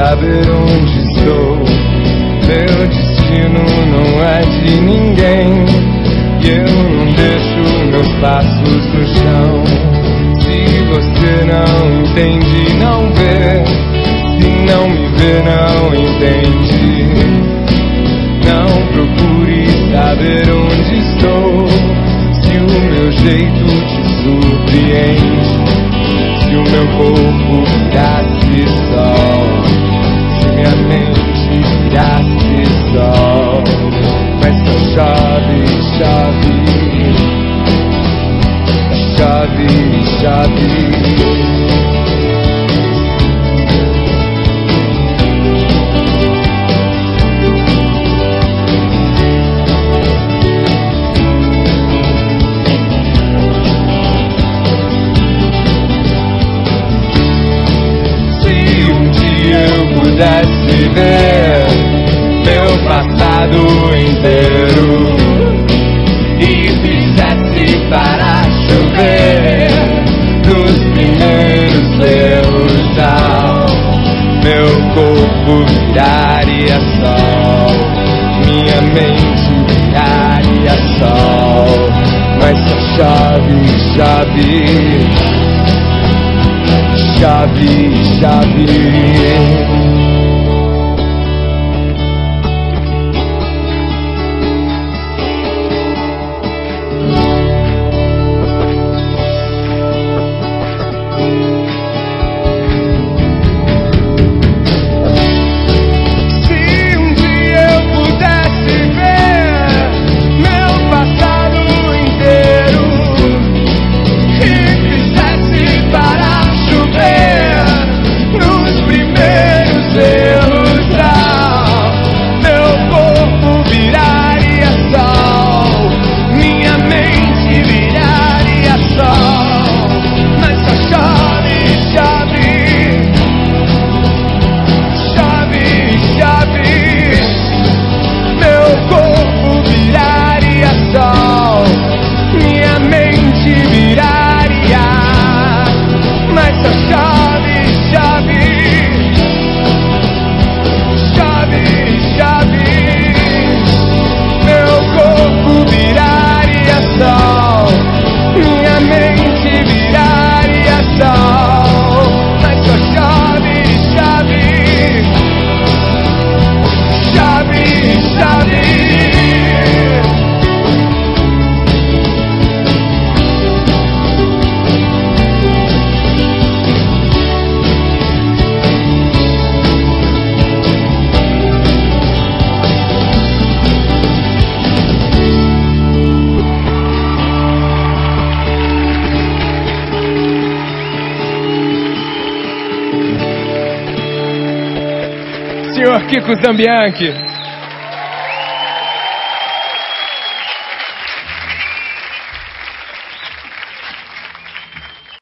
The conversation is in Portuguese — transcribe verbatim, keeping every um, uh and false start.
saber onde estou. Meu destino não é de ninguém, e eu não deixo meus passos no chão. Se você não entende, não vê. Se não me vê, não entende. Não procure saber onde estou. Se o meu jeito te surpreende, se o meu corpo virasse sol, se minha mente virasse sol, mas só chove, chove, chove, chove. Pudesse ver meu passado inteiro e fizesse para chover nos primeiros erros, ao meu corpo viraria sol, minha mente viraria sol, mas só chove, chove, chove, chove. Senhor Kiko Zambianchi.